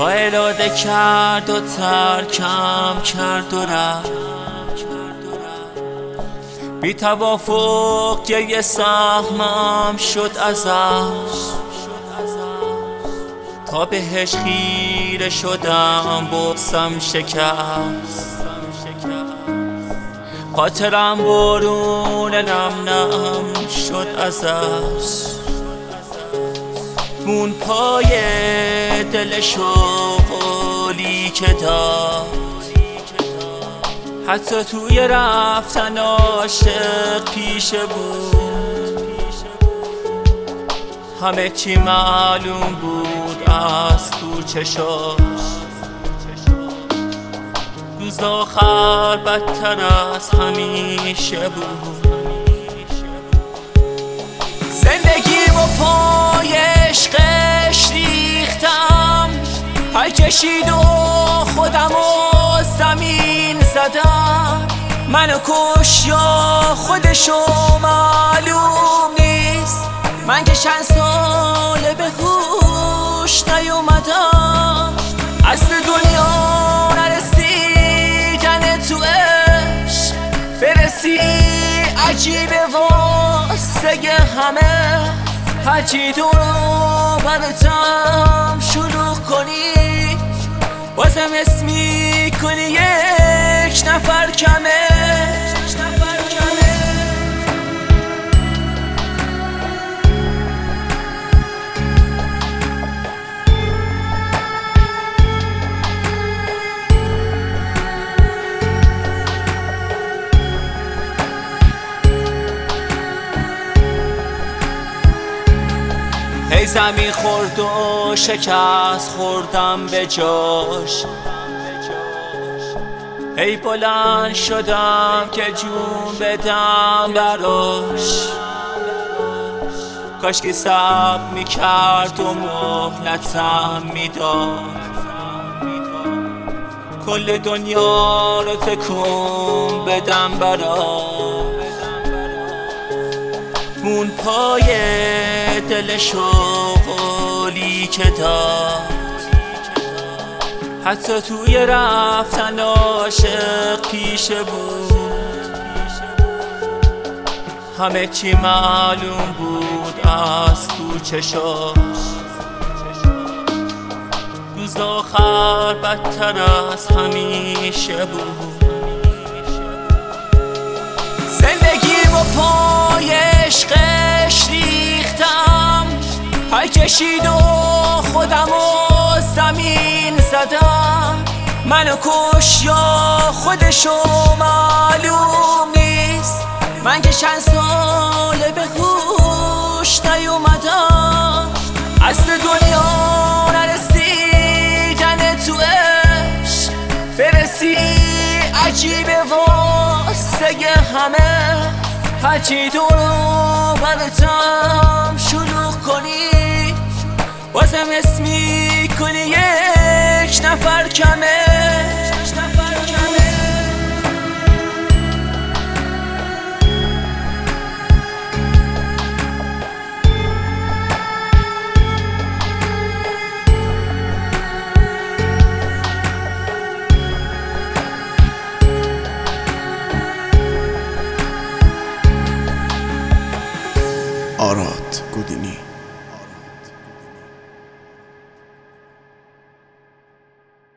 اراده کرد و ترکم کرد و رفت، بی توافق گریه سهمم شد ازش، تا بهش خیره شدم بغضم شکست، خاطرم برون نم نم شد ازش، مون پای دلشو قولی که داد، حتی توی رفتن عاشق پیشه بود، همه چی معلوم بود از تو چشاش، روز آخر بدتر از همیشه بود. زندگی و پای عشقش ریختم، پر کشید و خودم و زمین زدم، منو کش یا خودشو معلوم نیست، من که چند ساله به هوش نیومدم، اصل دنیا نرسیدن تو عشق، برسی عجیبه واسه همه، هرچی دورو برتم شروع کنی بازم اسمی کنی یک نفر کمه. ای زمین خورد و شکست خوردم به جاش، ای بلند شدم که جون بدم براش، کاش که صبر میکرد و مهلتم میداد، کل دنیا رو تکون بدم براش، مون پای دلشو قولی که داد، حتی توی رفتن عاشق پیشه بود، همه چی معلوم بود از تو چشاش، روز آخر بدتر از همیشه بود. زندگی و پای عشقش ریختم، پر کشید و خودم و زمین زدم، منو کش یا خودشو معلوم نیست، من که چند ساله به هوش نیومدم، اصل دنیا نرسیدن تو عشق، برسی عجیبه واسه همه، هرچی دورو برتم شروع کنی بازم اسمی کنی یک نفر کمه. آراد گودینی.